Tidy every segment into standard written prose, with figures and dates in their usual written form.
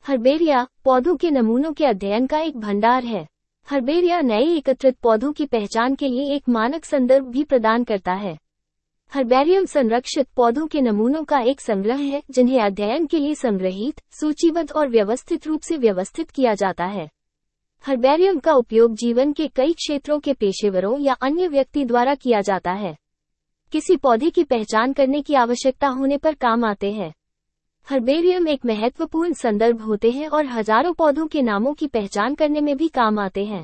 Herbaria पौधों के नमूनों के अध्ययन का एक भंडार है। हर्बेरिया नए एकत्रित पौधों की पहचान के लिए एक मानक संदर्भ भी प्रदान करता है। हर्बेरियम संरक्षित पौधों के नमूनों का एक संग्रह है जिन्हें अध्ययन के लिए संग्रहीत, सूचीबद्ध और व्यवस्थित रूप से व्यवस्थित किया जाता है। हर्बेरियम का उपयोग जीवन के कई क्षेत्रों के पेशेवरों या अन्य व्यक्ति द्वारा किया जाता है। किसी पौधे की पहचान करने की आवश्यकता होने पर काम आते हैं। हर्बेरियम एक महत्वपूर्ण संदर्भ होते हैं और हजारों पौधों के नामों की पहचान करने में भी काम आते हैं।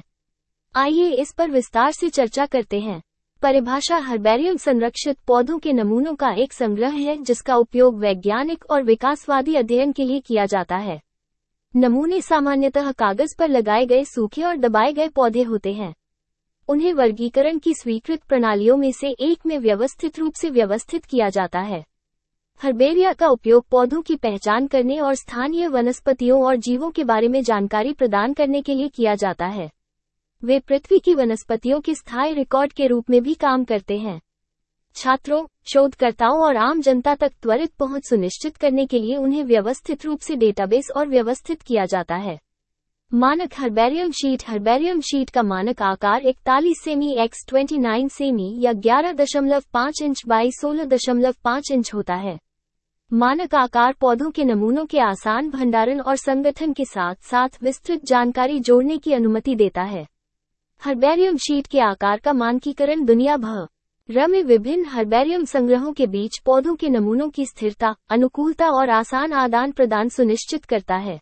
आइए इस पर विस्तार से चर्चा करते हैं। परिभाषा: हर्बेरियम संरक्षित पौधों के नमूनों का एक संग्रह है जिसका उपयोग वैज्ञानिक और विकासवादी अध्ययन के लिए किया जाता है। नमूने सामान्यतः कागज पर लगाए गए सूखे और दबाए गए पौधे होते हैं। उन्हें वर्गीकरण की स्वीकृत प्रणालियों में से एक में व्यवस्थित रूप से व्यवस्थित किया जाता है। हर्बेरिया का उपयोग पौधों की पहचान करने और स्थानीय वनस्पतियों और जीवों के बारे में जानकारी प्रदान करने के लिए किया जाता है। वे पृथ्वी की वनस्पतियों के स्थायी रिकॉर्ड के रूप में भी काम करते हैं। छात्रों, शोधकर्ताओं और आम जनता तक त्वरित पहुंच सुनिश्चित करने के लिए उन्हें व्यवस्थित रूप से डेटाबेस और व्यवस्थित किया जाता है। मानक हर्बेरियम शीट: हर्बेरियम शीट का मानक आकार 41 सेमी x 29 सेमी या 11.5 इंच बाई 16.5 इंच होता है। मानक आकार पौधों के नमूनों के आसान भंडारण और संगठन के साथ साथ विस्तृत जानकारी जोड़ने की अनुमति देता है। हर्बेरियम शीट के आकार का मानकीकरण दुनिया भर में विभिन्न हर्बेरियम संग्रहों के बीच पौधों के नमूनों की स्थिरता, अनुकूलता और आसान आदान प्रदान सुनिश्चित करता है।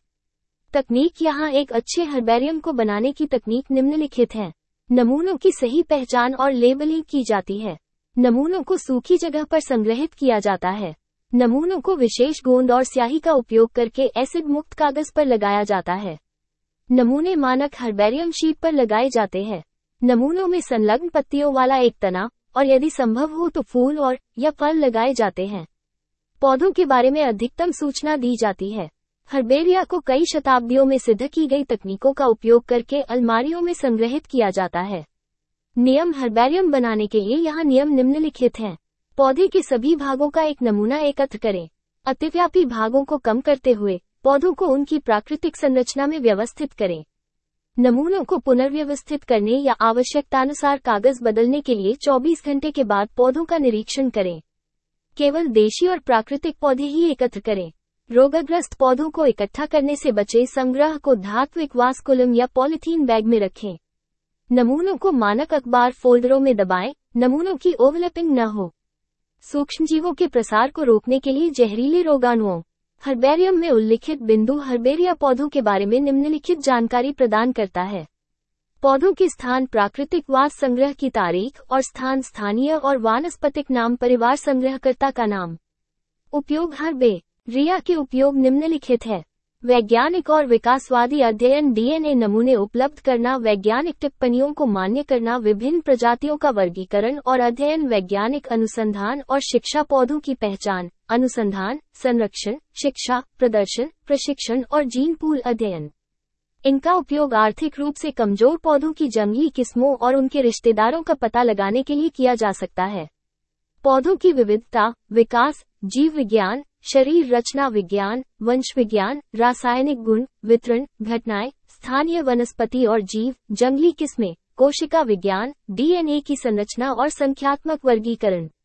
तकनीक: यहाँ एक अच्छे हर्बेरियम को बनाने की तकनीक निम्नलिखित है। नमूनों की सही पहचान और लेबलिंग की जाती है। नमूनों को सूखी जगह पर संग्रहित किया जाता है। नमूनों को विशेष गोंद और स्याही का उपयोग करके एसिड मुक्त कागज पर लगाया जाता है। नमूने मानक हर्बेरियम शीट पर लगाए जाते हैं। नमूनों में संलग्न पत्तियों वाला एक तना और यदि संभव हो तो फूल और या फल लगाए जाते हैं। पौधों के बारे में अधिकतम सूचना दी जाती है। हर्बेरिया को कई शताब्दियों में सिद्ध की गई तकनीकों का उपयोग करके अलमारियों में संग्रहित किया जाता है। नियम: हर्बेरियम बनाने के लिए यहाँ नियम निम्नलिखित हैं। पौधे के सभी भागों का एक नमूना एकत्र करें। अतिव्यापी भागों को कम करते हुए पौधों को उनकी प्राकृतिक संरचना में व्यवस्थित करें। नमूनों को पुनर्व्यवस्थित करने या आवश्यकतानुसार कागज बदलने के लिए 24 घंटे के बाद पौधों का निरीक्षण करें। केवल देशी और प्राकृतिक पौधे ही एकत्र करें। रोगग्रस्त पौधों को इकट्ठा करने से बचे। संग्रह को धात्विक वास्कुलम या पॉलीथीन बैग में रखें। नमूनों को मानक अखबार फोल्डरों में दबाएं। नमूनों की ओवरलैपिंग न हो। सूक्ष्मजीवों के प्रसार को रोकने के लिए जहरीले रोगाणुओं। हर्बेरियम में उल्लिखित बिंदु हर्बेरिया पौधों के बारे में निम्नलिखित जानकारी प्रदान करता है। पौधों के स्थान, प्राकृतिक वास, संग्रह की तारीख और स्थान, स्थानीय और वानस्पतिक नाम, परिवार, संग्रहकर्ता का नाम। उपयोग: हर्बेरिया के उपयोग निम्नलिखित है। वैज्ञानिक और विकासवादी अध्ययन, डीएनए नमूने उपलब्ध करना, वैज्ञानिक टिप्पणियों को मान्य करना, विभिन्न प्रजातियों का वर्गीकरण और अध्ययन, वैज्ञानिक अनुसंधान और शिक्षा, पौधों की पहचान, अनुसंधान, संरक्षण, शिक्षा, प्रदर्शन, प्रशिक्षण और जीन पूल अध्ययन। इनका उपयोग आर्थिक रूप से कमजोर पौधों की जंगली किस्मों और उनके रिश्तेदारों का पता लगाने के लिए किया जा सकता है। पौधों की विविधता, विकास, जीव विज्ञान, शरीर रचना विज्ञान, वंश विज्ञान, रासायनिक गुण, वितरण, घटनाएं, स्थानीय वनस्पति और जीव, जंगली किस्में, कोशिका विज्ञान, डीएनए की संरचना और संख्यात्मक वर्गीकरण।